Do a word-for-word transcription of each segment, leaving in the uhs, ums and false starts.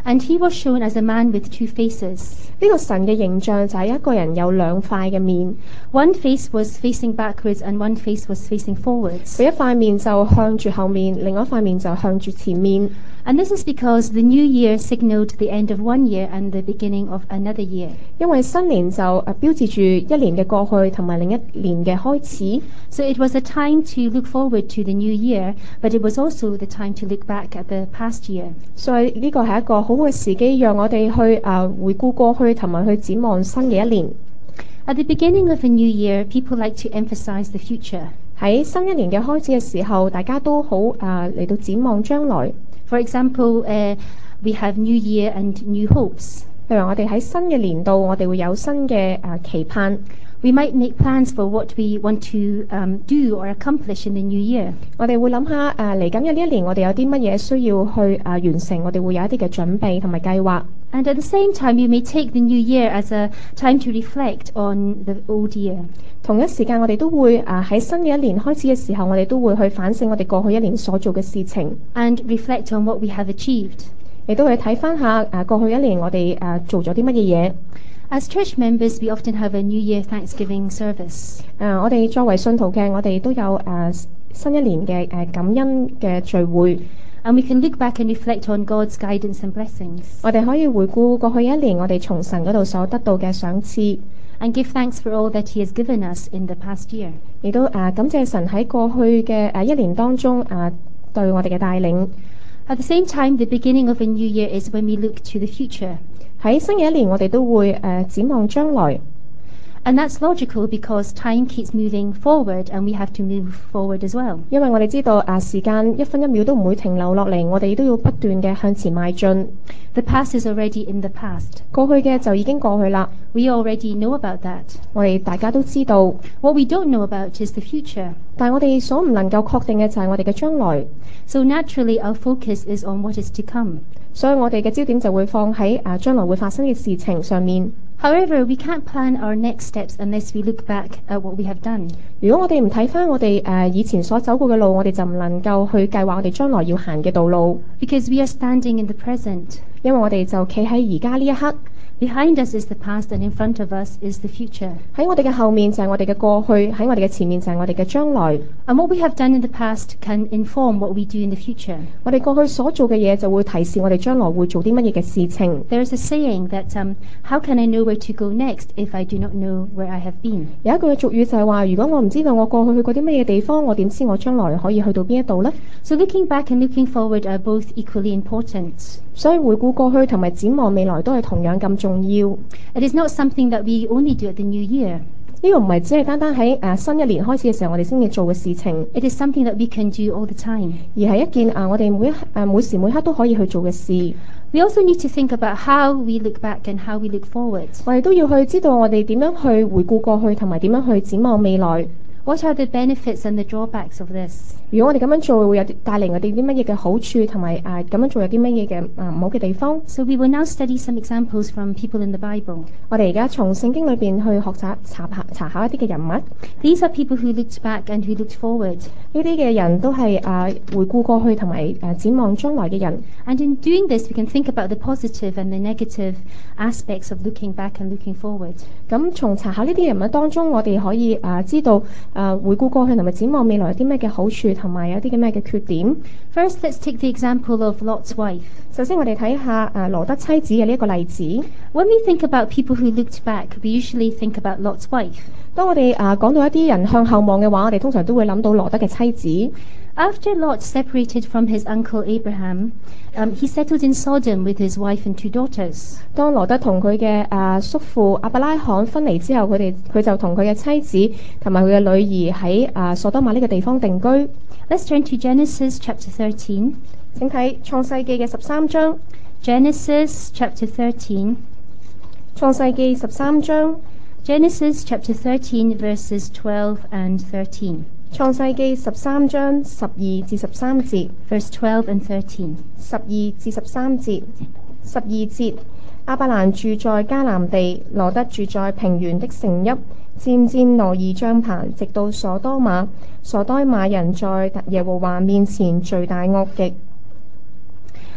And he was shown as a man with two faces. 呢個神嘅形象就係一個人有兩塊嘅面， One face was facing backwards and one face was facing forwards. 佢一塊面就向住後面，另外一塊面就向住前面。 And this is because the new year signaled the end of one year and the beginning of another year. 因為新年就誒標誌住一年嘅過去同埋另一年嘅開始， So it was a time to look forward to the new year, but it was also the time to look back at the past year. 所以呢個係一個好好嘅時機，讓我哋去誒、呃、回顧過去同埋去展望新嘅一年。 At the beginning of a new year, people like to emphasize the future. 喺新一年嘅開始嘅時候，大家都好誒嚟到展望將來。 For example, uh, we have New Year and new hopes. 例如我哋喺新嘅年度，我哋會有新嘅誒、呃、期盼。 We might make plans for what we want to um, do or accomplish in the new year. 我哋會諗下誒嚟緊嘅呢一年，我哋有啲乜嘢需要去誒、呃、完成，我哋會有一啲嘅準備同埋計劃。 And at the same time, you may take the new year as a time to reflect on the old year. 同一時間，我哋都會誒喺新嘅一年開始嘅時候，我哋都會去反省我哋過去一年所做嘅事情， And reflect on what we have achieved. 亦都會睇翻下誒過去一年我哋誒做咗啲乜嘢嘢。 As church members, we often have a New Year Thanksgiving service. 誒我哋作為信徒嘅，我哋都有誒新一年嘅誒感恩嘅聚會。 And we can look back and reflect on God's guidance and blessings. 我哋可以回顧過去一年我哋從神嗰度所得到嘅賞賜， And give thanks for all that He has given us in the past year. 亦都誒感謝神喺過去嘅誒一年當中誒對我哋嘅帶領。 At the same time, the beginning of a new year is when we look to the future. 喺新嘅一年，我哋都會誒展望將來。 And that's logical because time keeps moving forward and we have to move forward as well. 因為我哋知道啊，時間一分一秒都唔會停留落嚟，我哋都要不斷嘅向前邁進。 The past is already in the past. 過去嘅就已經過去啦， We already know about that. 我哋大家都知道。 What we don't know about is the future. 但係我哋所唔能夠確定嘅就係我哋嘅將來， So naturally, our focus is on what is to come. 所以我哋嘅焦點就會放喺啊將來會發生嘅事情上面。 However, we can't plan our next steps unless we look back at what we have done. 如果我哋唔睇返我哋誒以前所走過嘅路，我哋就唔能夠去計劃我哋將來要行嘅道路， Because we are standing in the present. 因為我哋就企喺而家呢一刻。 Behind us is the past and in front of us is the future. 喺我哋嘅後面就係我哋嘅過去，喺我哋嘅前面就係我哋嘅將來。 And what we have done in the past can inform what we do in the future. 我哋過去所做嘅嘢就會提示我哋將來會做啲乜嘢嘅事情。 There is a saying that, um, how can I know where to go next if I do not know where I have been? 有一句嘅俗語就係話，如果我唔知道我過去去過啲乜嘢地方，我點知我將來可以去到邊一度呢？ So looking back and looking forward are both equally important. 所以回顧過去同埋展望未來都係同樣咁重要。 It is not something that we only do at the new year. 呢個唔係只係單單喺誒新一年開始嘅時候我哋先至做嘅事情， It is something that we can do all the time. 而係一件啊我哋每一誒每時每刻都可以去做嘅事。 We also need to think about how we look back and how we look forward. 我哋都要去知道我哋點樣去回顧過去同埋點樣去展望未來。 What are the benefits and the drawbacks of this? 如果我哋咁樣做會有啲帶嚟我哋啲乜嘢嘅好處，同埋誒咁樣做有啲乜嘢嘅誒唔好嘅地方。 So we will now study some examples from people in the Bible. 我哋而家從聖經裏邊去學習查查查考一啲嘅人物， These are people who looked back and who looked forward. 呢啲嘅人都係誒回顧過去同埋誒展望將來嘅人。 And in doing this, we can think about the positive and the negative aspects of looking back and looking forward. 咁從查考呢啲人物當中，我哋可以誒知道誒回顧過去同埋展望未來有啲咩嘅好處，同埋有啲嘅咩嘅缺點。 First, let's take the example of Lot's wife. 首先，我哋睇下誒羅德妻子嘅呢一個例子。 When we think about people who looked back, we usually think about Lot's wife. 當我哋誒講到一啲人向後望嘅話，我哋通常都會諗到羅德嘅妻子。 After Lot separated from his uncle Abraham, um, he settled in Sodom with his wife and two daughters. 當羅德同佢嘅誒叔父亞伯拉罕分離之後，佢哋佢就同佢嘅妻子同埋佢嘅女兒喺誒所多瑪呢個地方定居。 Let's turn to Genesis chapter thirteen. 請睇創世記嘅十三章。 Genesis chapter thirteen. 創世記十三章。 Genesis chapter thirteen verses twelve and thirteen. 創世記十三章十二至十三節。 Verse twelve and thirteen. 十二至十三節。十二節，亞伯蘭住在迦南地，羅德住在平原的城邑，漸漸挪移帳棚，直到所多瑪。所多瑪人在耶和華面前罪大惡極。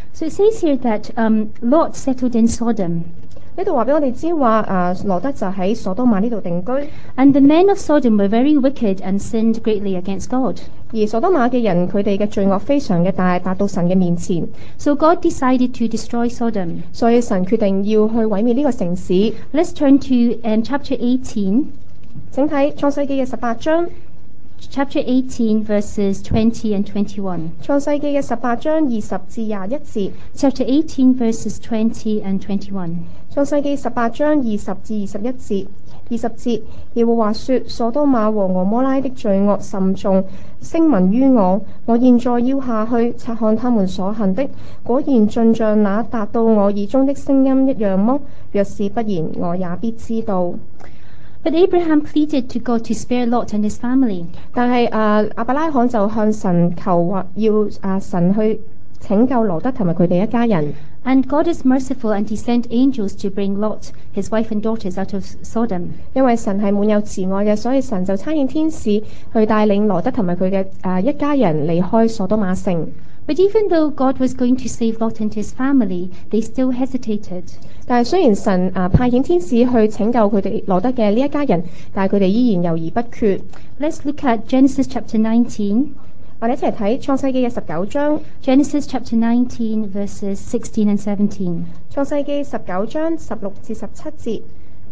So it says here that um, Lot settled in Sodom, 呢度話俾我哋知話啊，羅德就喺所多瑪呢度定居， and the men of Sodom were very wicked and sinned greatly against God. 而所多瑪嘅人佢哋嘅罪惡非常嘅大，達到神嘅面前， So God decided to destroy Sodom. 所以神決定要去毀滅呢個城市。 Let's turn to um, chapter eighteen. 請睇創世記嘅十八章， Chapter eighteen, verses twenty and twenty-one. 創世記嘅十八章二十至廿一節， Chapter eighteen, verses twenty and twenty-one. 創世記十八章二十至二十一節。二十節，耶和華說：所多瑪和俄摩拉的罪惡甚重，聲聞於我。我現在要下去察看他們所行的，果然盡像那達到我耳中的聲音一樣麼？若是不然，我也必知道。 But Abraham pleaded to God to spare Lot and his family. 但係啊，亞伯拉罕就向神求話，要啊神去拯救羅德同埋佢哋一家人。 And God is merciful, and he sent angels to bring Lot, his wife and daughters out of Sodom. 因為神係滿有慈愛嘅，所以神就差遣天使去帶領羅德同埋佢嘅啊一家人離開所多瑪城。 But even though God was going to save Lot and his family, they still hesitated. 但係雖然神啊派遣天使去拯救佢哋羅德嘅呢一家人，但係佢哋依然猶豫不決。 Let's look at Genesis chapter nineteen. 我哋一齊睇創世記嘅十九章。 Genesis chapter nineteen, verses sixteen and seventeen. 創世記十九章十六至十七節。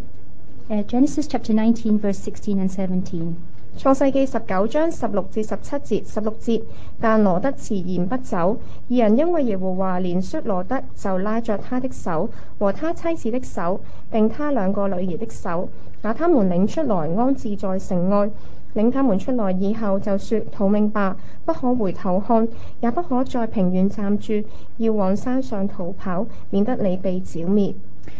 Uh, Genesis chapter nineteen, verse sixteen and seventeen. 創世記十九章十六至十七節。十六節，但羅德遲延不走，二人因為耶和華憐恤羅德，就拉着他的手和他妻子的手，並他兩個女兒的手，把他們領出來安置在城外。領他們出來以後，就說：逃命吧，不可回頭看，也不可在平原站住，要往山上逃跑，免得你被剿滅。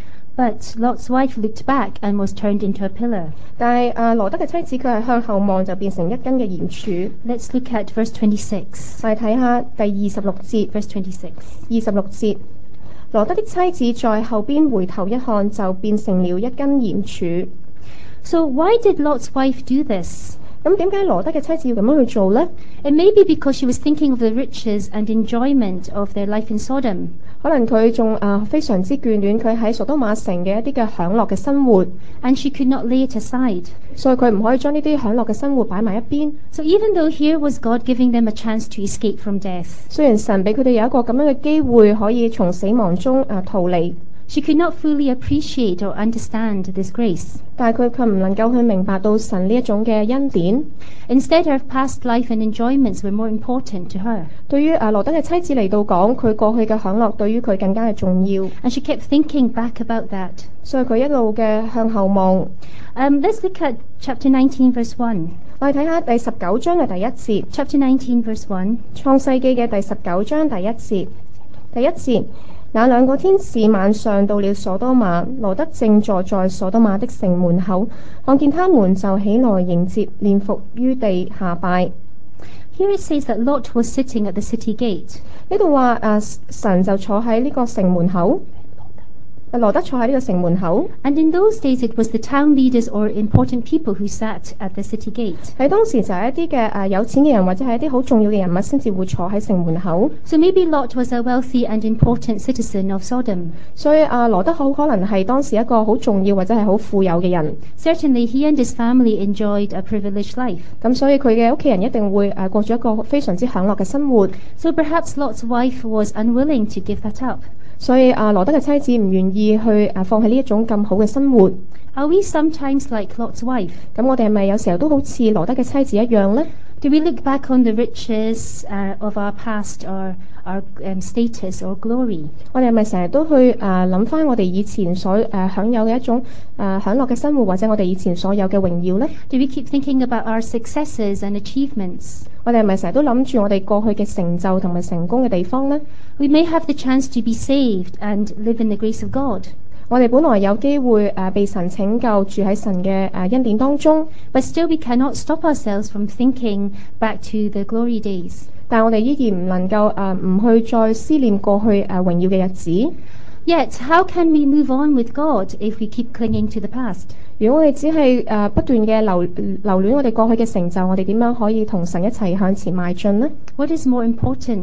But Lot's wife looked back and was turned into a pillar. 但係啊，羅德嘅妻子佢係向後望，就變成一根嘅鹽柱。 Let's look at verse twenty-six. 我哋睇下第二十六節。 Verse twenty-six. 二十六節，羅德的妻子在後邊回頭一看，就變成了一根鹽柱。 So why did Lot's wife do this? 咁點解羅德嘅妻子要咁樣去做呢？ It may be because she was thinking of the riches and enjoyment of their life in Sodom. 可能佢仲啊非常之眷戀佢喺所多瑪城嘅一啲嘅享樂嘅生活， And she could not lay it aside. 所以佢唔可以將呢啲享樂嘅生活擺埋一邊。 So even though here was God giving them a chance to escape from death, 雖然神俾佢哋有一個咁樣嘅機會，可以從死亡中啊逃離， she could not fully appreciate or understand this grace. 但係佢卻唔能夠去明白到神呢一種嘅恩典。 Instead, her past life and enjoyments were more important to her. 對於啊羅德嘅妻子嚟到講，佢過去嘅享樂對於佢更加嘅重要， And she kept thinking back about that. 所以佢一路嘅向後望。 Um, let's look at chapter nineteen, verse one. 我哋睇下第十九章嘅第一節， Chapter nineteen, verse one. 創世記嘅第十九章第一節。第一節，那兩個天使晚上到了所多瑪，羅德正坐在所多瑪的城門口，看見他們就起來迎接，臉伏於地下拜。 Here it says that Lot was sitting at the city gate. 呢度話誒神就坐喺呢個城門口，羅德坐喺呢個城門口。 And in those days, it was the town leaders or important people who sat at the city gate. 喺當時就係一啲嘅誒有錢嘅人或者係一啲好重要嘅人物先至會坐喺城門口。 So maybe Lot was a wealthy and important citizen of Sodom. 所以啊，羅德好可能係當時一個好重要或者係好富有嘅人。 Certainly, he and his family enjoyed a privileged life. 咁所以佢嘅屋企人一定會誒過咗一個非常之享樂嘅生活。 So perhaps Lot's wife was unwilling to give that up. 所以啊，羅德嘅妻子唔願意去誒放棄呢一種咁好嘅生活。 Are we sometimes like Lot's wife? 咁我哋係咪有時候都好似羅德嘅妻子一樣呢？ Do we look back on the riches uh, of our past or our um, status or glory? 我哋係咪成日都去誒諗翻我哋以前所誒、呃、享有嘅一種誒、呃、享樂嘅生活，或者我哋以前所有嘅榮耀呢？ Do we keep thinking about our successes and achievements? 我哋係咪成日都諗住我哋過去嘅成就同埋成功嘅地方呢？ We may have the chance to be saved and live in the grace of God, 我哋本來有機會誒、呃、被神拯救，住喺神嘅誒、呃、恩典當中， but still we cannot stop ourselves from thinking back to the glory days. 但我哋依然唔能夠誒唔去再思念過去誒、呃、榮耀嘅日子。 Yet, how can we move on with God if we keep clinging to the past? 如果我哋只係誒、呃、不斷嘅留留戀我哋過去嘅成就，我哋點樣可以同神一齊向前邁進呢？ What is more important?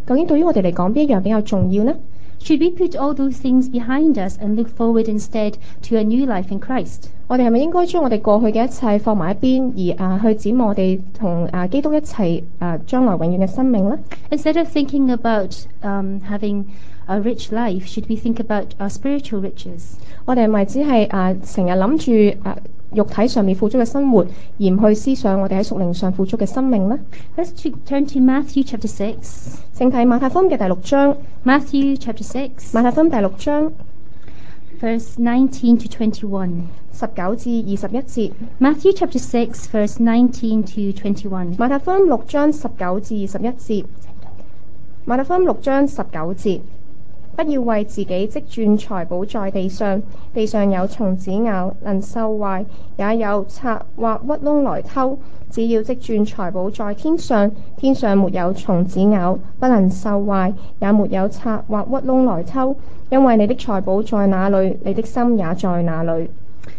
究竟對於我哋嚟講邊一樣比較重要呢？ Should we put all those things behind us and look forward instead to a new life in Christ? 我哋係咪應該將我哋過去嘅一切放埋一邊，而啊去展望我哋同啊基督一齊啊將來永遠嘅生命呢？ Instead of thinking about um, having a rich life, should we think about our spiritual riches? 我哋係咪只係啊成日諗住啊肉體上面富足嘅生活，而唔去思想我哋喺屬靈上富足嘅生命呢？ Let's t- turn to Matthew chapter six. 請睇馬太福音嘅第六章。 Matthew chapter six, 馬太福音第六章 verse nineteen to twenty-one. 十九至二十一節。 Matthew chapter six, verse nineteen to twenty-one. 馬太福音六章十九至二十一節。馬太福音六章十九節。不要為自己積存財寶在地上，地上有蟲子咬，能受壞；也有賊或屈窿來偷。只要積存財寶在天上，天上沒有蟲子咬，不能受壞，也沒有賊或屈窿來偷。因為你的財寶在哪裏，你的心也在哪裏。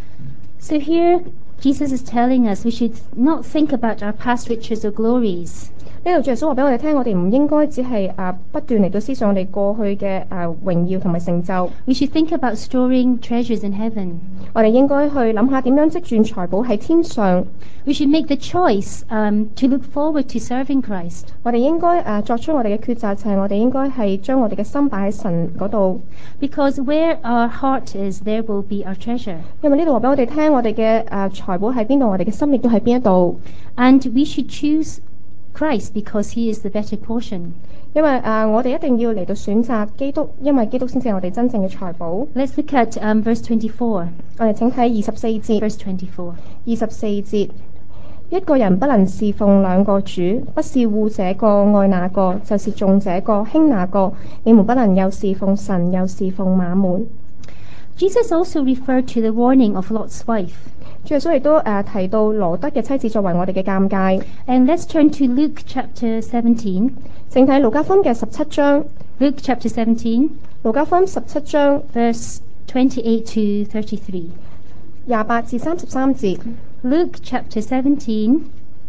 So here, Jesus is telling us we should not think about our past riches or glories. 呢度主耶穌話俾我哋聽，我哋唔應該只係啊不斷嚟到思想我哋過去嘅啊榮耀同埋成就。 We should think about storing treasures in heaven. 我哋應該去諗下點樣積存財寶喺天上。 We should make the choice um, to look forward to serving Christ. 我哋應該誒作出我哋嘅抉擇，就係我哋應該係將我哋嘅心擺喺神嗰度。 Because where our heart is, there will be our treasure. 因為呢度話俾我哋聽，我哋嘅誒財寶喺邊度，我哋嘅心亦都喺邊一度。 And we should choose Christ because he is the better portion. 因為誒、呃、我哋一定要嚟到選擇基督，因為基督先至係我哋真正嘅財寶。 Let's look at um, verse twenty-four. 我哋請睇二十四節。 Verse twenty-four. 二十四節，一個人不能侍奉兩個主，不是惡這個愛那個，就是重這個輕那個。你們不能又侍奉神，又侍奉馬門。 Jesus also referred to the warning of Lot's wife. 主耶穌亦都誒、呃、提到羅德嘅妻子作為我哋嘅鑑戒。 And let's turn to Luke chapter seventeen. 請睇路加福音嘅十七章。 Luke chapter seventeen, 路加福音十七章 verse twenty-eight to thirty-three. 廿八至三十三節。 Luke chapter seventeen,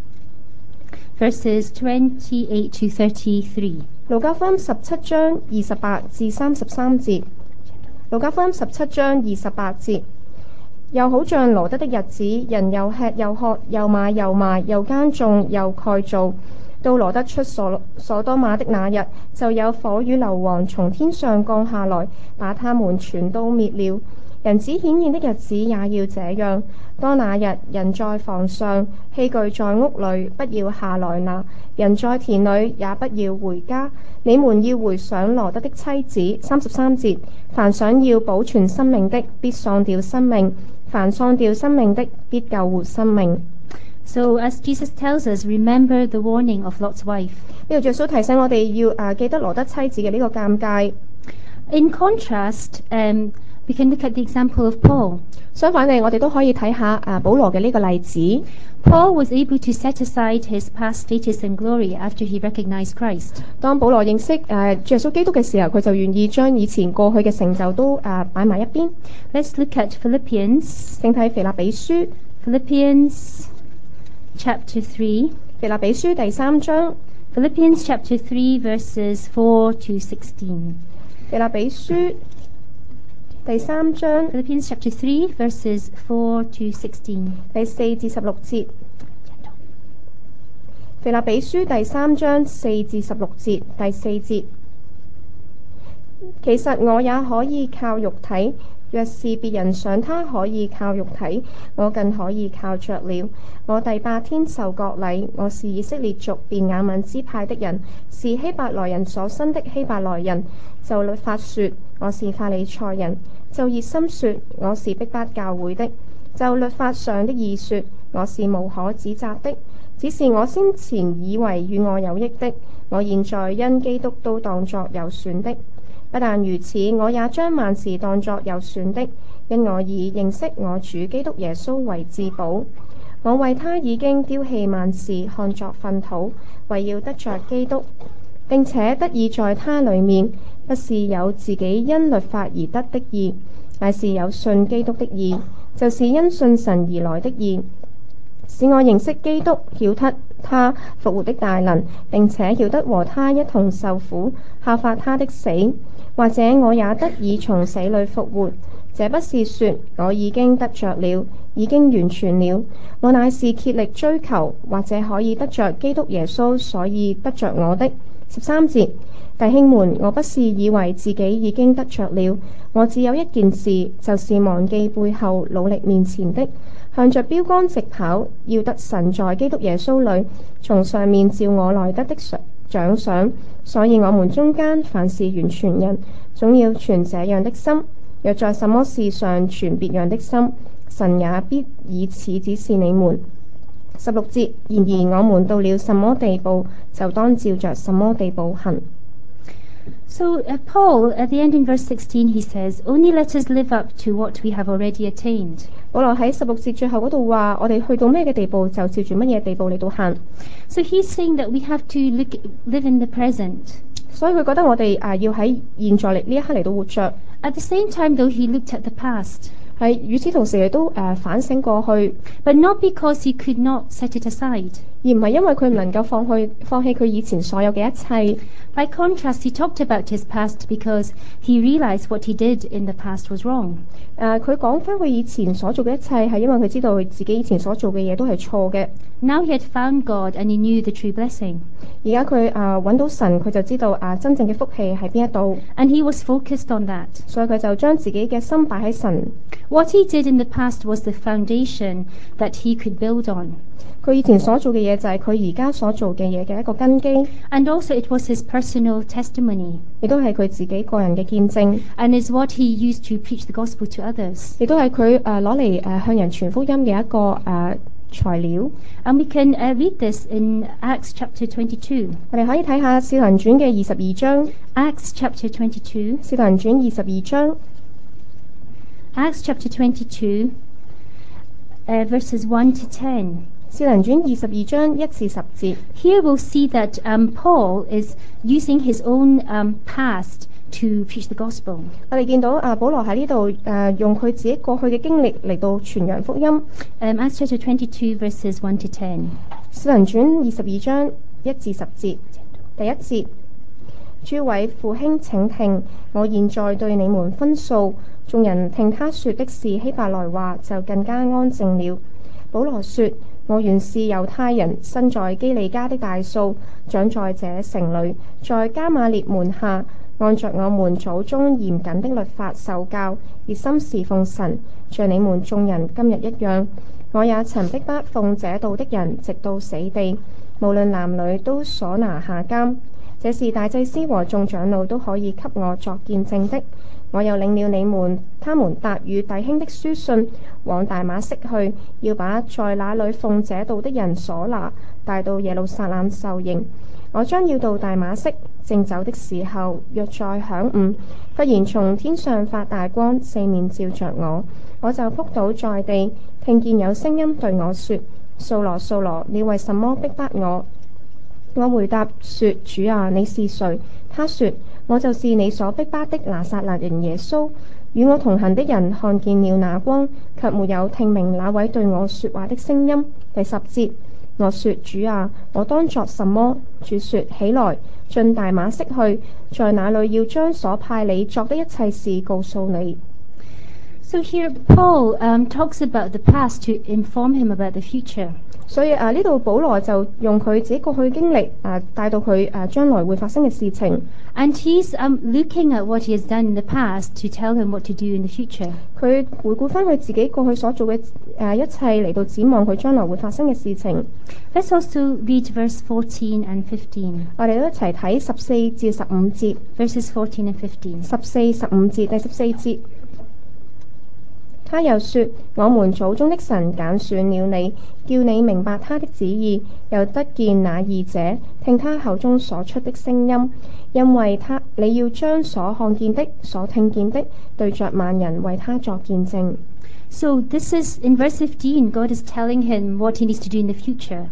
verses twenty-eight to thirty-three. 路加福音十七章二十八至三十三節。路加福音十七章二十八節。又好像羅德的日子，人又吃又喝，又買又賣，又耕種又蓋造。到羅德出所所多瑪的那日，就有火與硫磺從天上降下來，把他們全都滅了。人子顯現的日子也要這樣。當那日，人在房上，器具在屋裏，不要下來拿；人在田裏，也不要回家。你們要回想羅德的妻子。三十三節，凡想要保存生命的，必喪掉生命；凡喪掉生命的，必救活生命。 So as Jesus tells us, remember the warning of Lot's wife. 呢度耶穌提醒我哋要誒記得羅德妻子嘅呢個鑑戒。 In contrast, um, we can look at the example of Paul. 相反地，我哋都可以睇下誒保羅嘅呢個例子。 Paul was able to set aside his past status and glory after he recognized Christ. 當保羅認識誒主耶穌基督嘅時候，佢就願意將以前過去嘅成就都誒擺埋一邊。 Let's look at Philippians. 請睇腓立比書。 Philippians chapter three. 腓立比書第三章。 Philippians chapter three, verses four to sixteen. 腓立比書第三章 Philippians chapter three, verses four to sixteen. 第四至十六節。腓立比書第三章四至十六節，第四節。其實我也可以靠肉體，若是別人想他可以靠肉體，我更可以靠着了。我第八天受割禮，我是以色列族便雅憫支派的人，是希伯來人所生的希伯來人。就律法說，我是法利賽人；就熱心說，我是逼迫教會的；就律法上的義說，我是無可指責的。只是我先前以為與我有益的，我現在因基督都當作有損的。不但如此，我也將萬事當作有損的，因我以認識我主基督耶穌為至寶。我為他已經丟棄萬事，看作糞土，為要得着基督，並且得以在他裡面，不是有自己因律法而得的義，乃是有信基督的義，就是因信神而來的義，使我認識基督，曉得他復活的大能，並且曉得和他一同受苦，效法他的死，或者我也得以從死裏復活。這不是說我已經得着了，已經完全了，我乃是竭力追求，或者可以得着基督耶穌，所以得着我的。十三節，弟兄們，我不是以為自己已經得着了，我只有一件事，就是忘記背後，努力面前的，向着標竿直跑，要得神在基督耶穌裏從上面召我來得的獎賞。所以我們中間凡是完全人，總要存這樣的心。若在什麼事上存別樣的心，神也必以此指示你們。十六節，然而我們到了什麼地步，就當照着什麼地步行。 So uh, Paul, at the end in verse sixteen, he says, "Only let us live up to what we have already attained." 保羅喺十六節最後嗰度話：我哋去到咩嘅地步，就照住乜嘢地步嚟到行。 So he's saying that we have to look, live in the present. 所以佢覺得我哋啊要喺現在嚟呢一刻嚟到活着。 At the same time, though, he looked at the past. 係與此同時，亦都誒、呃、反省過去。 But not because he could not set it aside. 而唔係因為佢唔能夠放去放棄佢以前所有嘅一切。 By contrast, he talked about his past because he realized what he did in the past was wrong. 誒佢講翻佢以前所做嘅一切，係因為佢知道佢自己以前所做嘅嘢都係錯嘅。 Now he had found God and he knew the true blessing. 而家佢誒揾到神，佢就知道誒、啊、真正嘅福氣喺邊一度。 And he was focused on that. 所以佢就將自己嘅心擺喺神。 What he did in the past was the foundation that he could build on. 佢以前所做嘅嘢就係佢而家所做嘅嘢嘅一個根基。 And also it was his personal testimony. 亦都係佢自己個人嘅見證。 And is what he used to preach the gospel to others. 亦都係佢誒攞嚟誒向人傳福音嘅一個誒、呃、材料。 And we can uh, read this in Acts chapter twenty-two. 我哋可以睇下《使徒行傳》嘅二十二章。 Acts chapter twenty-two. 《使徒行傳》二十二章。 Acts chapter twenty-two, uh, verses one to ten. 使徒行傳二十二章一至十節。 Here we'll see that um, Paul is using his own um, past to preach the gospel. 我哋見到啊，保羅喺呢度誒用佢自己過去嘅經歷嚟到傳揚福音。 Um, Acts chapter twenty-two, verses one to ten. 使徒行傳二十二章一至十節。第一節，諸位父兄請聽，我現在對你們分訴。眾人聽他說的是希伯來話，就更加安靜了。保羅說：我原是猶太人，生在基利家的大數，長在這城裏，在迦瑪列門下，按着我們祖宗嚴謹的律法受教，熱心侍奉神，像你們眾人今日一樣。我也曾逼迫奉這道的人，直到死地，無論男女都所拿下監。這是大祭司和眾長老都可以給我作見證的。我又領了你們他們達與弟兄的書信，往大馬色去，要把在那裏奉這道的人所拿帶到耶路撒冷受刑。我將要到大馬色，正走的時候，約在晌午，忽然從天上發大光，四面照着我，我就仆倒在地，聽見有聲音對我說：掃羅，掃羅，你為什麼逼迫我？我回答說：主啊，你是誰？他說：我就是你所逼迫的拿撒勒人耶穌。與我同行的人看見了那光，卻沒有聽明那位對我說話的聲音。第十節，我說：主啊，我當作什麼？主說：起來，進大馬色去，在那裏要將所派你作的一切事告訴你。 So here Paul um, talks about the past to inform him about the future. 所以啊，呢度保羅就用佢自己過去嘅經歷啊，帶到佢啊將來會發生嘅事情。 And he's um, looking at what he has done in the past to tell him what to do in the future. 佢回顧翻佢自己過去所做嘅誒一切嚟到展望佢將來會發生嘅事情。 Let's also read verse fourteen and fifteen. 我哋都一齊睇十四至十五節。 Verses fourteen and fifteen. 十四、十五節，第十四節。他又說：我們祖宗的神揀選了你，叫你明白他的旨意，又得見那義者，聽他口中所出的聲音，因為他你要將所看見的、所聽見的，對着萬人為他作見證。 So this is in verse fifteen, God is telling him what he needs to do in the future.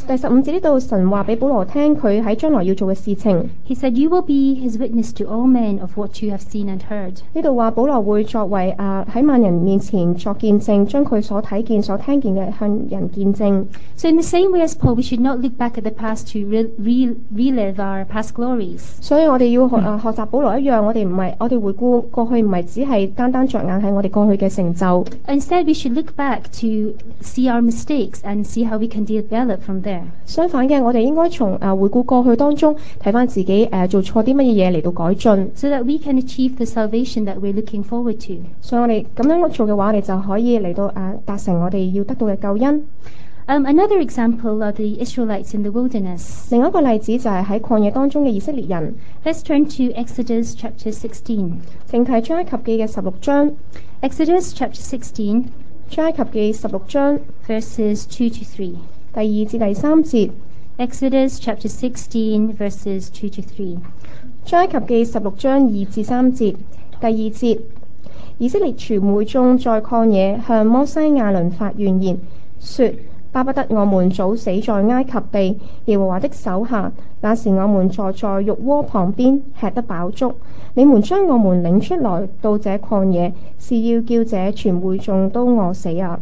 第十五節呢度，神話俾保羅聽佢喺將來要做嘅事情。 He said, "You will be his witness to all men of what you have seen and heard." 呢度話保羅會作為啊喺萬人面前作見證，將佢所睇見、所聽見嘅向人見證。 So in the same way as Paul, we should not look back at the past to re- re- relive our past glories. 所以我哋要學啊學習保羅一樣，我哋唔係我哋回顧過去，唔係只係單單着眼喺我哋過去嘅成就。 Instead, we should look back to see our mistakes and see how we can develop from there. 相反嘅，我哋應該從啊回顧過去當中睇翻自己誒做錯啲乜嘢嘢嚟到改進， So that we can achieve the salvation that we're looking forward to. 所以我哋咁樣做嘅話，我哋就可以嚟到誒達成我哋要得到嘅救恩。 Um, another example are the Israelites in the wilderness. 另一個例子就係喺曠野當中嘅以色列人。 Let's turn to Exodus chapter sixteen. 請睇出埃及記嘅十六章。 Exodus chapter sixteen, 出埃及記十六章 verses two to three. 第二至第三節。 Exodus chapter sixteen, verses two to three. 出埃及記十六章二至三節。第二節，以色列全會眾在曠野向摩西亞倫發怨言，說：巴不得我們早死在埃及地，耶和華的手下。那時我們坐在肉鍋旁邊，吃得飽足。你們將我們領出來到這曠野，是要叫這全會眾都餓死啊！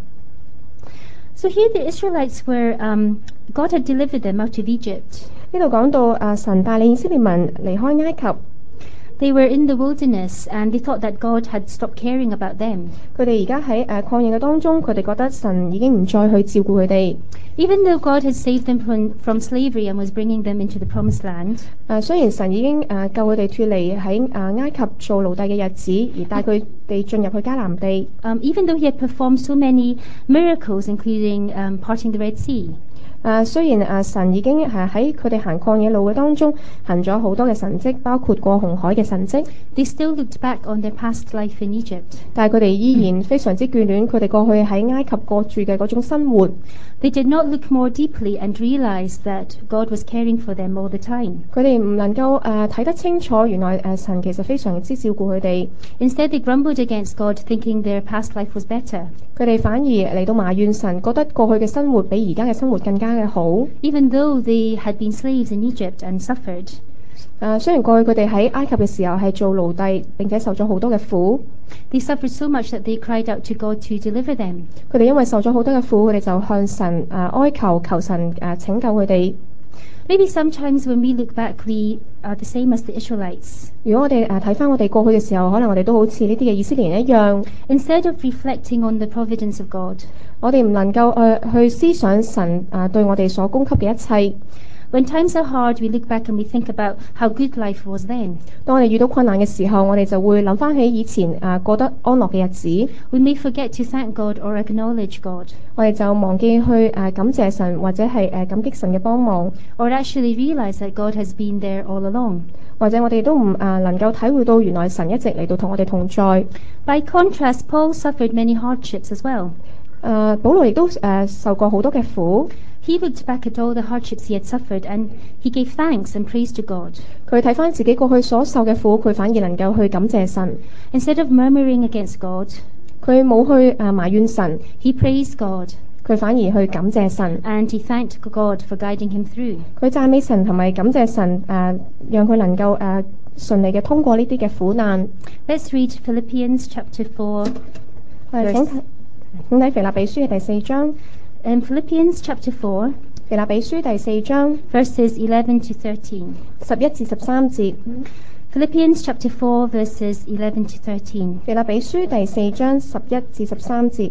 So here the Israelites were, um, God had delivered them out of Egypt. 呢度講到啊，神帶領以色列民離開埃及。 They were in the wilderness and they thought that God had stopped caring about them. 佢哋而家喺誒曠野嘅當中，佢哋覺得神已經唔再去照顧佢哋。 Even though God had saved them from, from slavery and was bringing them into the promised land, 誒雖然神已經誒救佢哋脱離喺誒埃及做奴隸嘅日子，而帶佢哋進入去迦南地。 um, even though he had performed so many miracles, including um, parting the Red Sea, 誒雖然誒神已經係喺佢哋行曠野路嘅當中行咗好多嘅神蹟，包括過紅海嘅神蹟， they still looked back on their past life in Egypt. 但係佢哋依然非常之眷戀佢哋過去喺埃及過住嘅嗰種生活。 They did not look more deeply and realize that God was caring for them all the time. 佢哋唔能夠誒睇得清楚，原來誒神其實非常之照顧佢哋。 Instead, they grumbled against God, thinking their past life was better, 佢哋反而嚟到埋怨神，覺得過去嘅生活比而家嘅生活更加嘅好。 even though they had been slaves in Egypt and suffered. 誒雖然過去佢哋喺埃及嘅時候係做奴隸，並且受咗好多嘅苦， They suffered so much that they cried out to God to deliver them. 佢哋因為受咗好多嘅苦，佢哋就向神誒哀求，求神誒拯救佢哋。 Maybe sometimes when we look back, we are the same as the Israelites. 如果我哋誒睇翻我哋過去嘅時候，可能我哋都好似呢啲嘅以色列人一樣， Instead of reflecting on the providence of God, 我哋唔能夠誒、呃、去思想神誒、呃、對我哋所供給嘅一切。 when times are hard, we look back and we think about how good life was then. 當我哋遇到困難嘅時候，我哋就會諗翻起以前誒、呃、過得安樂嘅日子， We may forget to thank God or acknowledge God, 我哋就忘記去誒、呃、感謝神或者係誒、呃、感激神嘅幫忙， or actually realize that God has been there all along. 或者我哋都唔誒、呃、能夠體會到原來神一直嚟到同我哋同在。 By contrast, Paul suffered many hardships as well. 誒、呃、保羅亦都誒、呃、受過好多嘅苦， He looked back at all the hardships he had suffered and he gave thanks and praise to God. 佢睇翻自己過去所受嘅苦，佢反而能夠去感謝神， Instead of murmuring against God, 佢冇去誒、呃、埋怨神， he praised God 佢反而去感謝神， and he thanked God for guiding him through. 佢讚美神同埋感謝神誒、呃，讓佢能夠誒、呃、順利嘅通過呢啲嘅苦難。 Let's read Philippians chapter four. 我哋請睇請睇腓立比書嘅第四章， In Philippians chapter four, 腓立比書第四章 verses eleven to thirteen. 十一至十三節。 Philippians chapter four, verses eleven to thirteen. 腓立比書第四章十一至十三節。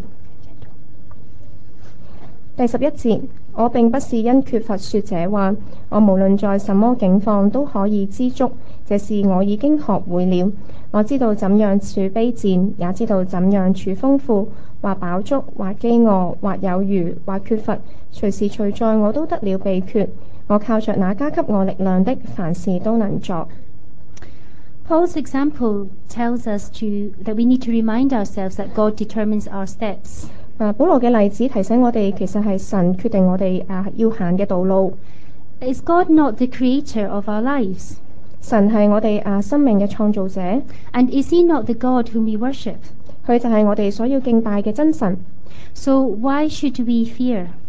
第十一節，我並不是因缺乏說這話，我無論在什麼境況都可以知足，這是我已經學會了。我知道怎樣處卑賤，也知道怎樣處豐富，或飽足，或飢餓，或有餘，或缺乏，隨時隨在我都得了秘訣。我靠着那加給我力量的，凡事都能作。 Paul's example tells us to that we need to remind ourselves that God determines our steps. 啊，保羅嘅例子提醒我哋，其實係神決定我哋啊要行嘅道路。 Is God not the creator of our lives? 神係我哋啊生命嘅創造者， And is he not the God whom we worship? 佢就係我哋所要敬拜嘅真神。 So why should we fear?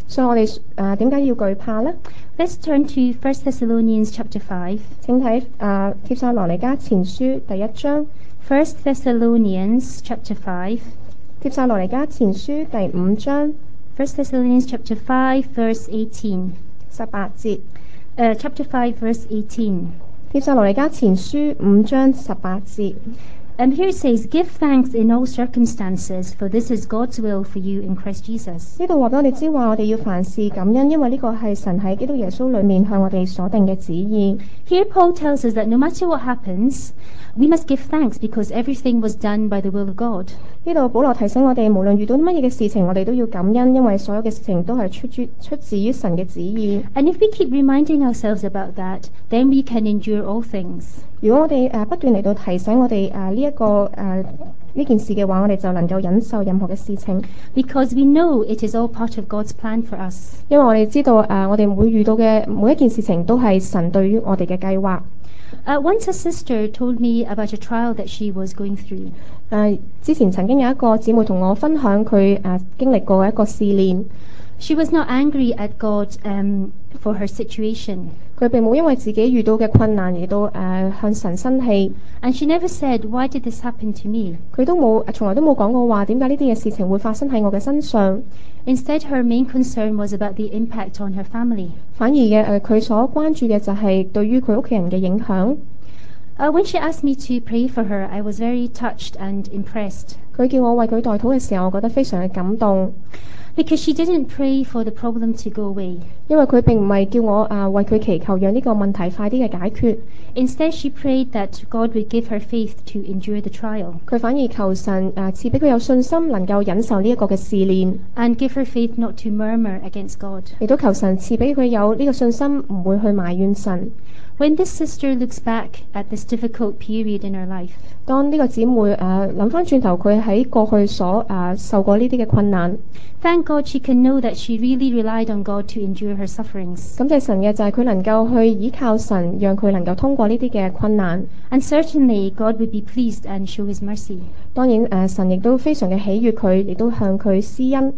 所以我哋誒點解要懼怕呢？ Let's turn to First Thessalonians chapter five. 請睇誒帖撒羅尼迦前書第一章。 First Thessalonians chapter five. 帖撒羅尼迦前書第五章 First Thessalonians chapter five, verse eighteen. 十八節。 Uh, chapter five, verse eighteen. 帖撒羅尼迦前書五章十八節。 And here it says, "Give thanks in all circumstances, for this is God's will for you in Christ Jesus." 呢度話俾我哋知話，我哋要凡事感恩，因為呢個係神喺基督耶穌裏面向我哋所定嘅旨意。 Here Paul tells us that no matter what happens, we must give thanks because everything was done by the will of God. 呢度保羅提醒我哋，無論遇到乜嘢嘅事情，我哋都要感恩，因為所有嘅事情都係出於出自於神嘅旨意。 And if we keep reminding ourselves about that, then we can endure all things. 如果我哋誒不斷嚟到提醒我哋誒呢一個誒呢件事嘅話，我哋就能夠忍受任何嘅事情。 Because we know it is all part of God's plan for us. 因為我哋知道誒我哋會遇到嘅每一件事情都係神對於我哋嘅計劃。 Uh, once a sister told me about a trial that she was going through. 誒之前曾經有一個姊妹同我分享佢誒經歷過一個試煉。 She was not angry at God um, for her situation. 佢並冇因為自己遇到嘅困難而到誒、呃、向神生氣。 And she never said, "Why did this happen to me?" 佢都冇從來都冇講過話點解呢啲嘅事情會發生喺我嘅身上。 Instead, her main concern was about the impact on her family. 反而嘅誒佢所關注嘅就係對於佢屋企人嘅影響。 Uh, when she asked me to pray for her, I was very touched and impressed. 佢叫我為佢代禱嘅時候，我覺得非常嘅感動。 Because she didn't pray for the problem to go away. 因為佢並唔係叫我啊為佢祈求讓呢個問題快啲嘅解決。 Instead, she prayed that God would give her faith to endure the trial. 佢反而求神誒賜俾佢有信心，能夠忍受呢一個嘅試煉。 And give her faith not to murmur against God. 亦都求神賜俾佢有呢個信心，唔會去埋怨神。 When this sister looks back at this difficult period in her life, 當呢個姊妹誒諗翻轉頭，佢喺過去所誒、呃、受過呢啲嘅困難。 thank God she can know that she really relied on God to endure her sufferings. 感謝神嘅就係佢能夠去依靠神，讓佢能夠通過呢啲嘅困難。 And certainly God would be pleased and show His mercy. 當然誒、呃、神亦都非常嘅喜悅佢，亦都向佢施恩。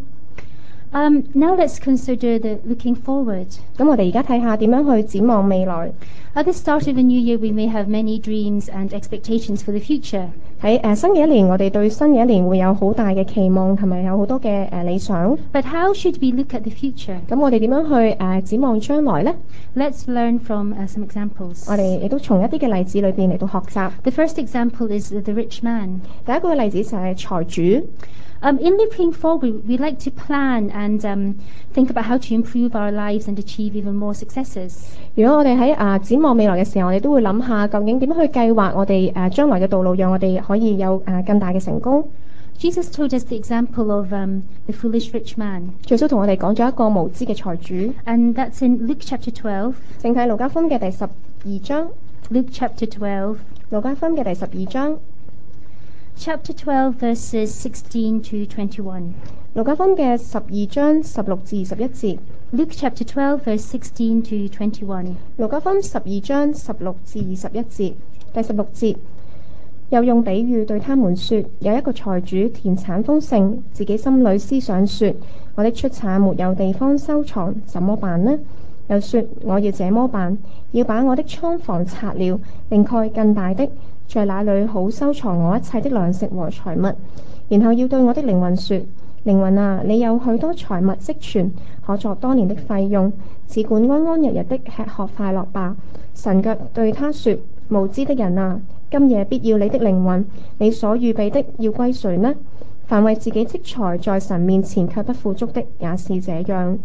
Um, now let's consider the looking forward. 咁我哋而家睇下點樣去展望未來。 At the start of a new year, we may have many dreams and expectations for the future. 喺誒、呃、新嘅一年，我哋對新嘅一年會有好大嘅期望，同埋有好多嘅誒、呃、理想。 But how should we look at the future? 咁我哋點樣去誒、呃、展望將來呢？ Let's learn from uh, some examples. 我哋亦都從一啲嘅例子裏邊嚟到學習。 The first example is the rich man. 第一個例子就係財主。 Um, in looking forward, we like to plan and um, think about how to improve our lives and achieve even more successes. 如果我哋喺啊展望未來嘅時候，我哋都會諗下究竟點樣去計劃我哋誒將來嘅道路，讓我哋可以有誒更大嘅成功。 Jesus told us the example of um, the foolish rich man. 耶穌同我哋講咗一個無知嘅財主。 And that's in Luke chapter twelve. 正睇路加福音嘅第十二章。 Luke chapter twelve. 路加福音嘅第十二章。 Chapter twelve, verses sixteen to twenty-one. 路加福音嘅十二章十六至十一節。 Luke chapter twelve, verse sixteen to twenty-one. 路加福音十二章十六至二十一節。第十六節，又用比喻對他們說：有一個財主田產豐盛，自己心裏思想說：我的出產沒有地方收藏，怎麼辦呢？又說：我要這麼辦，要把我的倉房拆了，另蓋更大的，在那裏好收藏我一切的糧食和財物。然後要對我的靈魂說：靈魂啊，你有許多財物積存，可作多年的費用，只管安安逸逸的吃喝快樂吧。神卻對他說：無知的人啊，今夜必要你的靈魂，你所預備的要歸誰呢？凡為自己積財在神面前卻不富足的，也是這樣。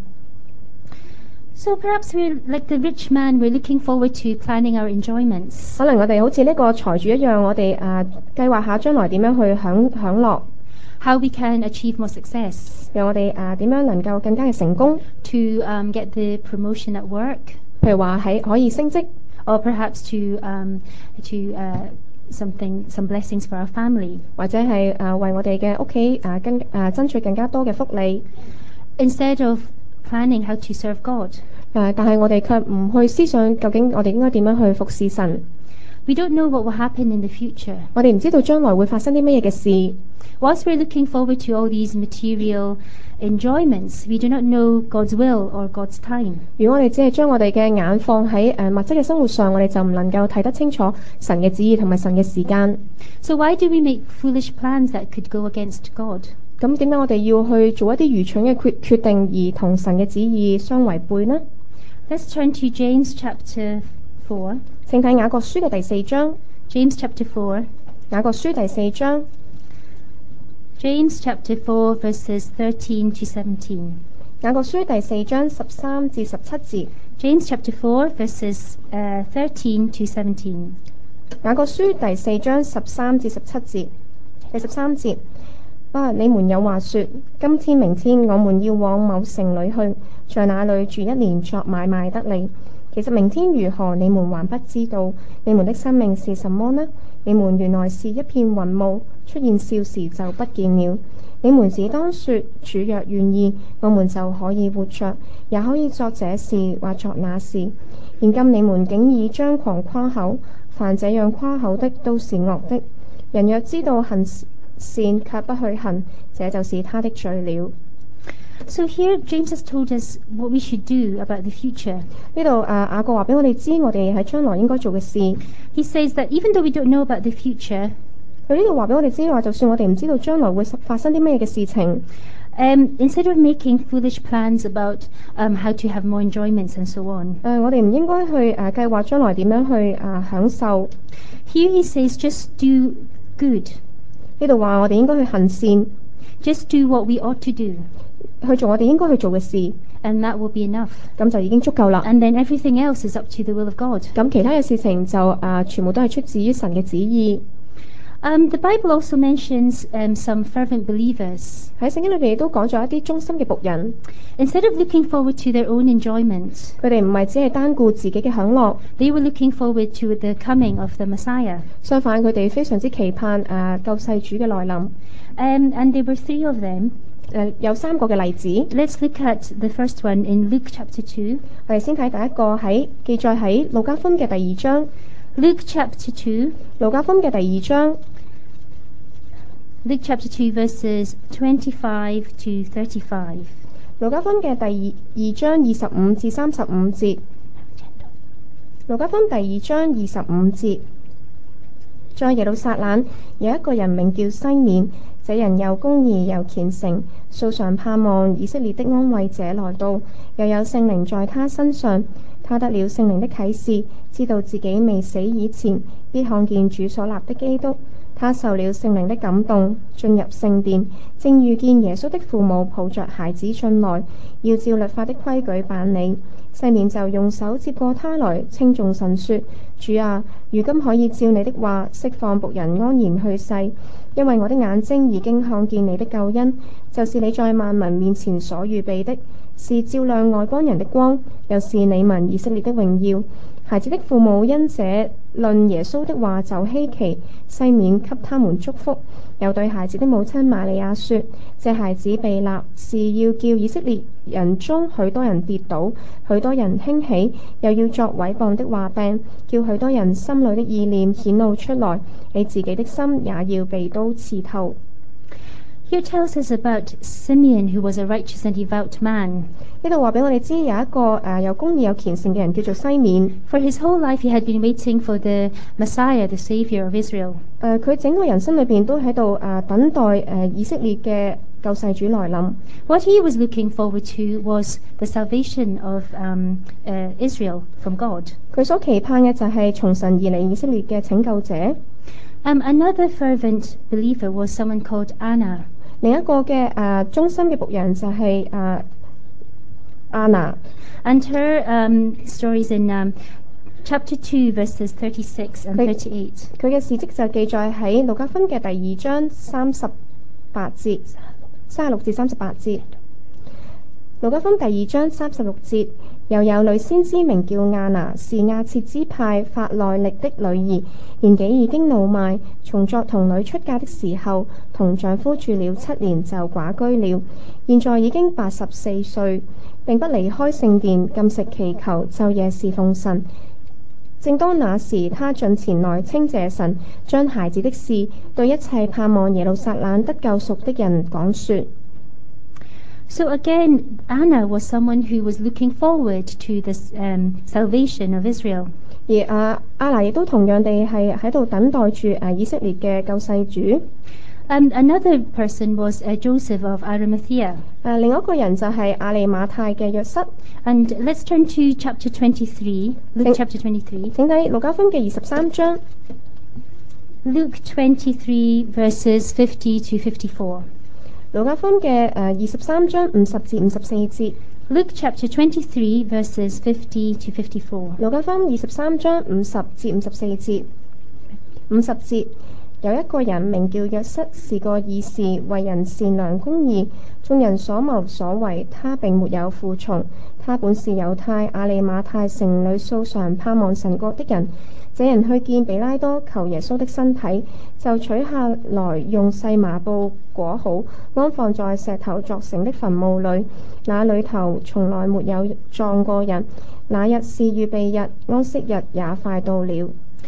So perhaps we're like the rich man, we're looking forward to planning our enjoyments. 可能我哋好似呢個財主一樣，我哋誒計劃下將來點樣去享享樂， How we can achieve more success. 讓我哋誒點樣能夠更加嘅成功。 To um, get the promotion at work. 譬如話喺可以升職， Or perhaps to, um, to uh, something, some blessings for our family. 或者係誒為我哋嘅屋企誒更誒爭取更加多嘅福利。 Instead of planning how to serve God. 誒，但係我哋卻唔去思想究竟我哋應該點樣去服侍神。 We don't know what will happen in the future. 我哋唔知道將來會發生啲乜嘢嘅事。 Whilst we're looking forward to all these material enjoyments, we do not know God's will or God's time. 如果我哋只係將我哋嘅眼放喺誒物質嘅生活上，我哋就唔能夠睇得清楚神嘅旨意同埋神嘅時間。 So why do we make foolish plans that could go against God? 咁點解我哋要去做一啲愚蠢嘅決決定而同神嘅旨意相違背呢？ Let's turn to James chapter four. 請睇雅各書嘅第四章。 James chapter four. 雅各書第四章。 James chapter four verses thirteen to seventeen. 雅各書第四章十三至十七節。 James chapter four verses uh, thirteen to seventeen. 雅各書第四章十三至十七節。第十三節。啊！你們有話說，今天明天我們要往某城裏去，在那裏住一年作買賣得利。其實明天如何，你們還不知道。你們的生命是什麼呢？你們原來是一片雲霧，出現少時就不見了。你們只當說，主若願意，我們就可以活着，也可以作這事或作那事。現今你們竟以張狂誇口，凡這樣誇口的都是惡的。人若知道行善卻不去行，這就是他的罪了。 So here James has told us what we should do about the future. 呢度啊雅各話俾我哋知，我哋喺將來應該做嘅事。 He says that even though we don't know about the future, 佢呢度話俾我哋知話，就算我哋唔知道將來會發生啲咩嘅事情， um, instead of making foolish plans about um, how to have more enjoyments and so on, 誒、我哋唔應該去誒、啊、計劃將來點樣去誒、啊、享受。 here he says just do good. 呢度話我哋應該去行善， Just do what we ought to do, 去做我哋應該去做嘅事， and that will be enough. 咁就已經足夠啦。 And then everything else is up to the will of God. 咁其他嘅事情就誒、啊、全部都係出自於神嘅旨意。 Um, the Bible also mentions um, some fervent believers. 喺聖經裏邊亦都講咗一啲忠心嘅僕人， Instead of looking forward to their own enjoyment, 佢哋唔係只係單顧自己嘅享樂， they were looking forward to the coming of the Messiah. 相反佢哋非常之期盼誒、啊、救世主嘅來臨。 Um, and there were three of them. 誒、有三個嘅例子， Let's look at the first one in Luke chapter two. 我哋先睇第一個喺記載喺路加福音嘅第二章， Luke chapter two. 路加福音嘅第二章。 Luke chapter two verses twenty-five to thirty-five. 路加福音嘅第二二章二十五至三十五節。路加福音第二章二十五節。在耶路撒冷有一個人名叫西面，這人又公義又虔誠，素常盼望以色列的安慰者來到，又有聖靈在他身上。他得了聖靈的啟示，知道自己未死以前必看見主所立的基督。他受了聖靈的感動，進入聖殿，正遇見耶穌的父母抱着孩子進來，要照律法的規矩辦理。西面就用手接過他來，稱頌神說：主啊，如今可以照你的話釋放僕人安然去世，因為我的眼睛已經看見你的救恩，就是你在萬民面前所預備的，是照亮外邦人的光，又是你民以色列的榮耀。孩子的父母因這論耶穌的話就稀奇，西面給他們祝福，又對孩子的母親瑪利亞說：這孩子被立，是要叫以色列人中許多人跌倒，許多人興起，又要作毀謗的話柄，叫許多人心裏的意念顯露出來，你自己的心也要被刀刺透。 Here tells us about Simeon, who was a righteous and devout man. 呢度話俾我哋知有一個誒、呃、有公義有虔誠嘅人叫做西面。 For his whole life he had been waiting for the Messiah, the Savior of Israel. 誒佢、呃、整個人生裏邊都喺度誒等待誒、呃、以色列嘅救世主來臨。 What he was looking forward to was the salvation of um, uh, Israel from God. 佢所期盼嘅就係從神而嚟以色列嘅拯救者。 Um, another fervent believer was someone called Anna. 另一個嘅誒忠心嘅僕人就係、是、誒、呃、亞拿。 And her um, stories in um, chapter two, verses thirty-six and Right. thirty-eight. 佢嘅事蹟就記載喺路加福音嘅第二章三十八節，三十六至三十八節。路加福音第二章三十六節，又有女先知名叫亞拿，是亞設支派法內力的女兒，年紀已經老邁，從作童女出嫁的時候，同丈夫住了七年就寡居了，現在已經八十四歲，並不離開聖殿，禁食祈求，晝夜侍奉神。 正當那時，他進前來稱謝神，將孩子的事對一切盼望耶路撒冷得救贖的人講說。 So again, Anna was someone who was looking forward to this um, salvation of Israel. 而啊亞拿亦都同樣地係喺度等待住誒以色列嘅救世主。 And another person was uh, Joseph of Arimathea. 誒另一個人就係亞利馬太嘅約瑟。 And let's turn to chapter twenty-three, Luke chapter twenty-three. 請睇路加福音嘅二十三章。 Luke twenty-three verses fifty to fifty-four. 路加福音嘅誒二十三章五十至五十四節。 Luke chapter twenty-three verses fifty to fifty-four. 路加福音二十三章五十至五十四節。五十節，有一個人名叫約瑟，是個義士，為人善良公義，眾人所謀所為，他並沒有服從。他本是猶太亞利馬太城裏素常盼望神國的人。這人去見比拉多，求耶穌的身體，就取下來用細麻布裹好，安放在石頭鑿成的墳墓裏。那裏頭從來沒有葬過人。那日是預備日，安息日也快到了。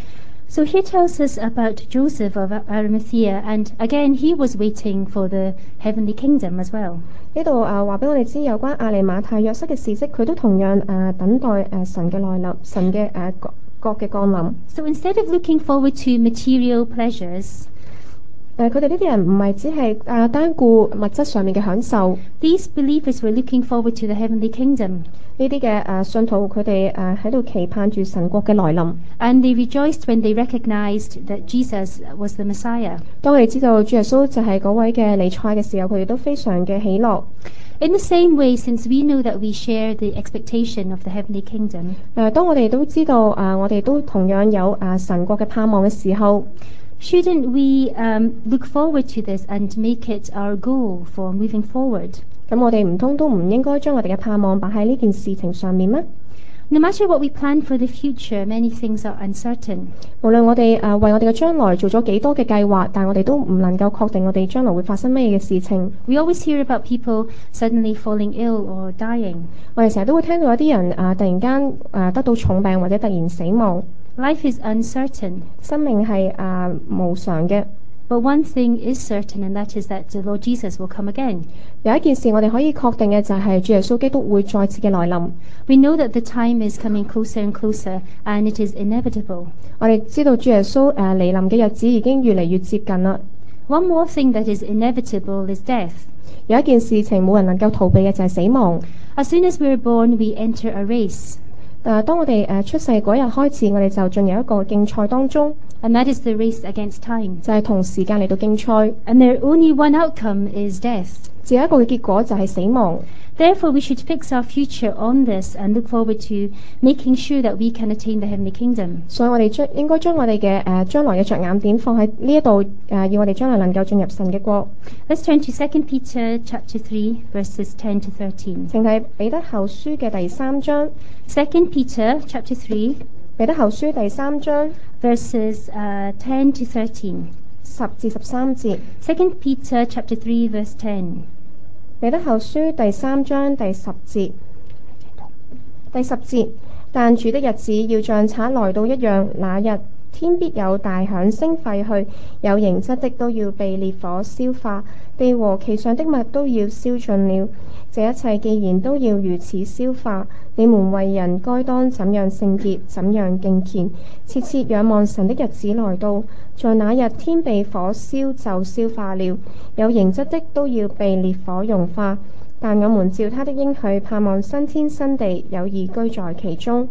So here tells us about Joseph of Arimathea, and again he was waiting for the heavenly kingdom as well. 呢度誒話俾我哋知有關亞利馬太約瑟嘅事蹟，佢都同樣誒、呃、等待誒、呃、神嘅來臨，神嘅誒國國嘅降臨。 So instead of looking forward to material pleasures, 誒佢哋呢啲人唔係只係誒單顧物質上面嘅享受。 these believers were looking forward to the heavenly kingdom. 呢啲嘅誒信徒佢哋誒喺度期盼住神國嘅來臨。 And they rejoiced when they recognized that Jesus was the Messiah. 當佢哋知道主耶穌就係嗰位嘅彌賽嘅時候，佢哋都非常嘅喜樂。 In the same way, since we know that we share the expectation of the heavenly kingdom, 誒當我哋都知道誒我哋都同樣有誒神國嘅盼望嘅時候， shouldn't we um, look forward to this and make it our goal for moving forward? 咁我哋唔通都唔應該將我哋嘅盼望擺喺呢件事情上面咩？ No matter what we plan for the future, many things are uncertain. 無論我哋誒為我哋嘅將來做咗幾多嘅計劃，但係我哋都唔能夠確定我哋將來會發生咩嘅事情。 We always hear about people suddenly falling ill or dying. 我哋成日都會聽到有啲人誒、啊、突然間誒、啊、得到重病或者突然死亡。 Life is uncertain. 生命係誒、啊、無常嘅。 But one thing is certain, and that is that the Lord Jesus will come again. 有一件事我哋可以確定嘅就係主耶穌基督會再次嘅來臨。 We know that the time is coming closer and closer, and it is inevitable. 我哋知道主耶穌誒嚟臨嘅日子已經越嚟越接近啦。 One more thing that is inevitable is death. 有一件事情冇人能夠逃避嘅就係死亡。 As soon as we are born, we enter a race. 誒，當我哋誒出世嗰日開始，我哋就進入一個競賽當中， And that is the race against time. 就係同時間嚟到競賽。 And there only one outcome is death. 只有一個嘅結果就係死亡。 Therefore, we should fix our future on this and look forward to making sure that we can attain the heavenly kingdom. 所以我哋將應該將我哋嘅誒將來嘅着眼點放喺呢一度誒，要我哋將來能夠進入神嘅國。 Let's turn to Second Peter chapter three, verses ten to thirteen. 請睇彼得後書嘅第三章。 Second Peter chapter three, 彼得後書第三章 verses uh, ten to thirteen. 十至十三節。 Second Peter chapter three, verse ten. 彼得後書第三章第十節。第十節，但主的日子要像賊來到一樣，那日天必有大響聲廢去，有形質的都要被烈火消化，地和其上的物都要燒盡了。這一切既然都要如此消化，你們為人該當怎樣聖潔，怎樣敬虔，切切仰望神的日子來到，在那日天被火燒就消化了，有形質的都要被烈火融化。但我們照他的應許，盼望新天新地，有義居在其中。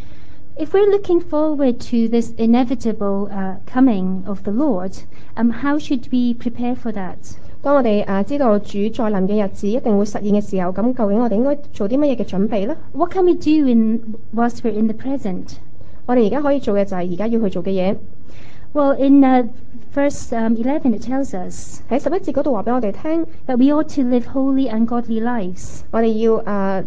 If we're looking forward to this inevitable uh, coming of the Lord, um, how should we prepare for that? 當我哋誒知道主再臨嘅日子一定會實現嘅時候，咁究竟我哋應該做啲乜嘢嘅準備呢？ What can we do in, whilst we're in the present? 我哋而家可以做嘅就係而家要去做嘅嘢。 Well, in uh, verse um, eleven, it tells us 喺十一節嗰度話俾我哋聽， that we ought to live holy and godly lives. 我哋要誒、呃、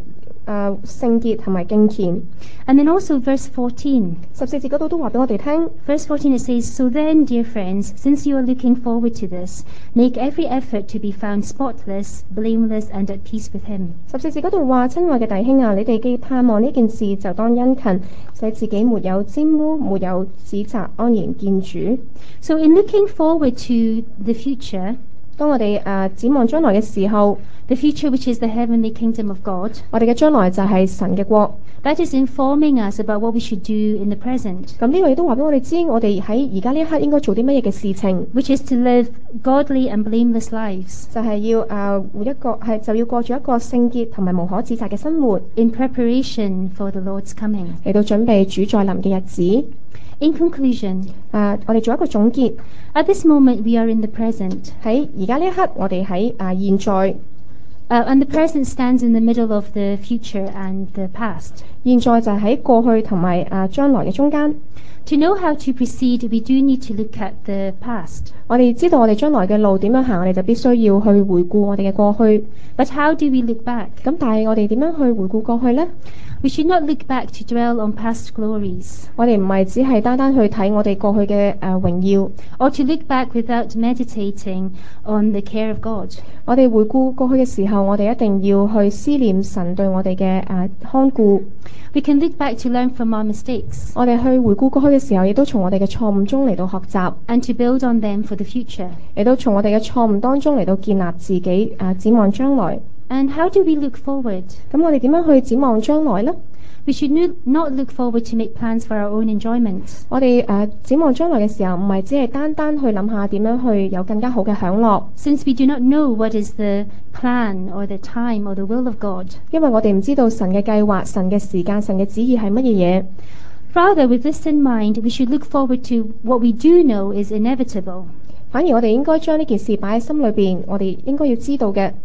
誒聖潔同埋敬虔。 And then also verse fourteen. 十四節嗰度都話俾我哋聽。 Verse fourteen it says, So then, dear friends, since you are looking forward to this, make every effort to be found spotless, blameless, and at peace with him. 十四節嗰度話：親愛嘅弟兄啊，你哋既盼望呢件事，就當殷勤，使自己沒有沾污，沒有指責，安然見主。 So in looking forward to the future, 當我哋誒、呃、展望將來嘅時候， the future which is the heavenly kingdom of God, 我哋嘅將來就係神嘅國。 that is informing us about what we should do in the present, 咁呢個亦都話俾我哋知，我哋喺而家呢一刻應該做啲乜嘢嘅事情， which is to live godly and blameless lives 就係要誒、呃、活一個係就要過住一個聖潔同埋無可指責嘅生活， in preparation for the Lord's coming. 嚟到準備主再臨嘅日子。 In conclusion, 誒、呃，我哋做一個總結。 at this moment we are in the present, 喺而家呢一刻，我哋喺誒現在， uh, and the present stands in the middle of the future and the past. 現在就係喺過去同埋誒將來嘅中間。 To know how to proceed, we do need to look at the past. 我哋知道我哋將來嘅路點樣行，我哋就必須要去回顧我哋嘅過去。 But how do we look back? 咁但係我哋點樣去回顧過去呢？ We should not look back to dwell on past glories, 我哋唔係只係單單去睇我哋過去嘅誒榮耀， or to look back without meditating on the care of God. 我哋回顧過去嘅時候，我哋一定要去思念神對我哋嘅誒看顧。 We can look back to learn from our mistakes 我哋去回顧過去嘅時候，亦都從我哋嘅錯誤中嚟到學習， and to build on them for the future. 亦都從我哋嘅錯誤當中嚟到建立自己誒展望將來。 And how do we look forward? 咁我哋點樣去展望將來呢？ We should no- not look forward to make plans for our own enjoyment. 我哋誒展望將來嘅時候，唔係只係單單去諗下點樣去有更加好嘅享樂， Since we do not know what is the plan or the time or the will of God. 因為我哋唔知道神嘅計劃、神嘅時間、神嘅旨意係乜嘢嘢。 Rather, with this in mind, we should look forward to what we do know is inevitable. 反而我哋應該將呢件事擺喺心裏邊，我哋應該要知道嘅。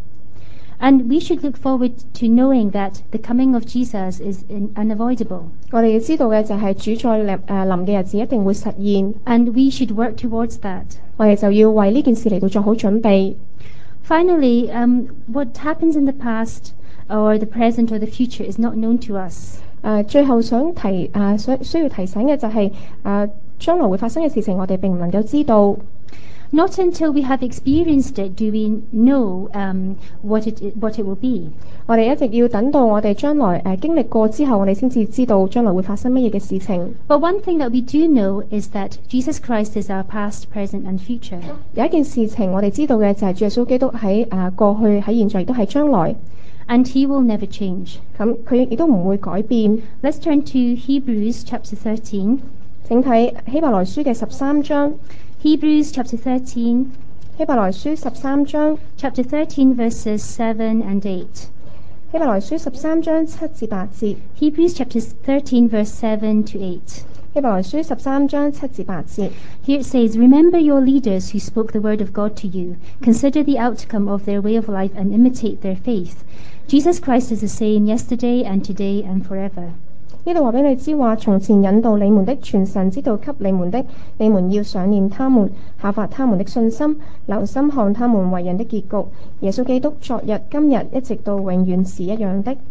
And we should look forward to knowing that the coming of Jesus is in- unavoidable. 我哋要知道嘅就係主再臨誒臨嘅日子一定會實現， And we should work towards that. 我哋就要為呢件事嚟到做好準備。 Finally, um, what happens in the past or the present or the future is not known to us. 誒、呃、最後想提誒需、呃、需要提醒嘅就係、是、誒、呃、將來會發生嘅事情，我哋並唔能夠知道。 Not until we have experienced it do we know um, what it what it will be. 我哋一直要等到我哋將來誒、呃、經歷過之後，我哋先至知道將來會發生乜嘢嘅事情。 But one thing that we do know is that Jesus Christ is our past, present, and future. 有一件事情我哋知道嘅就係主耶穌基督喺誒、呃、過去、喺現在亦都喺將來， And he will never change. 咁佢亦都唔會改變。 Let's turn to Hebrews chapter thirteen. 請睇希伯來書嘅十三章。 Hebrews chapter thirteen. 希伯來書十三章。 Chapter thirteen verses seven and eight. 希伯來書十三章七至八節。 Hebrews chapter thirteen verse seven to eight. 希伯來書十三章七至八節。 Here it says, Remember your leaders who spoke the word of God to you. Consider the outcome of their way of life and imitate their faith. Jesus Christ is the same yesterday and today and forever. 呢度話俾你知話，從前引導你們的傳神之道給你們的，你們要想念他們，效法他們的信心，留心看他們為人的結局。耶穌基督昨日、今日一直到永遠是一樣的。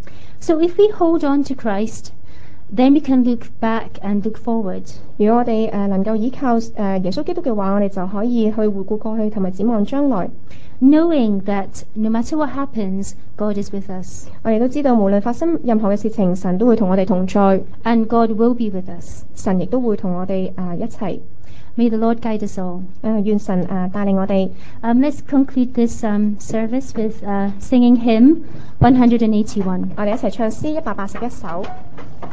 So if we hold on to Christ, then we can look back and look forward. 如果我哋誒、呃、能夠依靠誒、呃、耶穌基督嘅話，我哋就可以去回顧過去同埋展望將來。 Knowing that no matter what happens, God is with us. 我哋都知道，無論發生任何嘅事情，神都會同我哋同在， And God will be with us. 神亦都會同我哋誒、呃、一齊。 May the Lord guide us all. 誒、呃、願神誒、呃、帶領我哋。 Um, let's conclude this um, service with uh, singing hymn one eighty-one. 我哋一齊唱詩一百八十一首。